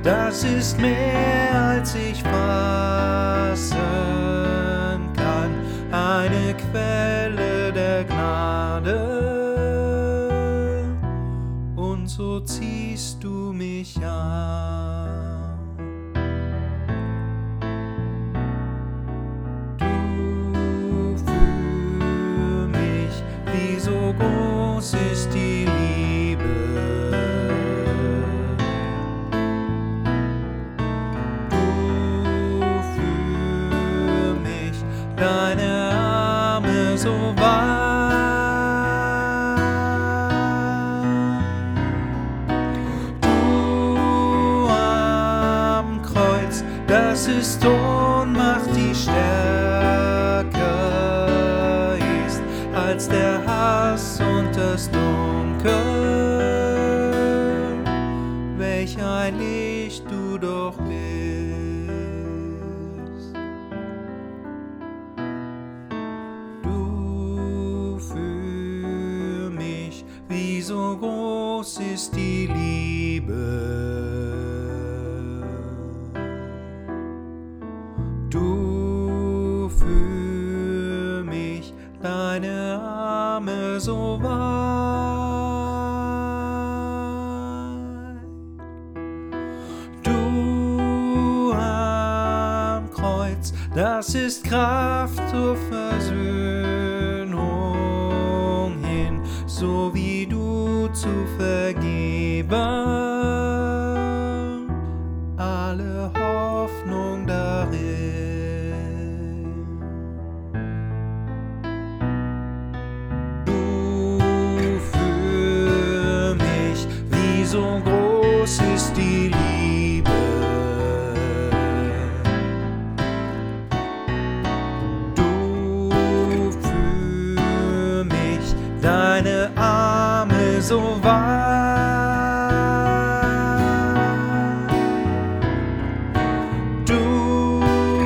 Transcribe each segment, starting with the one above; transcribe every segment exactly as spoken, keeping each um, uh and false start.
das ist mehr als ich fassen kann, eine Quelle der Gnade, und so ziehst du mich an. Du für mich, wie so groß ist die Liebe. Deine Arme so weit, du am Kreuz, das ist Ohnmacht, die stärker ist als der Hass und das Dunkel. Welch ein Licht du doch bist. Wie so groß ist die Liebe. Du für mich, deine Arme so weit. Du am Kreuz, das ist Kraft zur Versöhnung hin, so wie du zu vergeben, alle Hoffnung darin. Du für mich, wie so groß ist die Liebe. Du für mich, deine Arme so weit. Du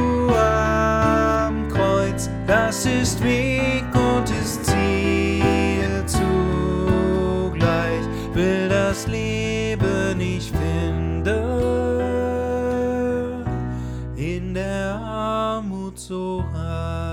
am Kreuz, das ist Weg und ist Ziel zugleich. Will das Leben nicht finden, in der Armut so reich.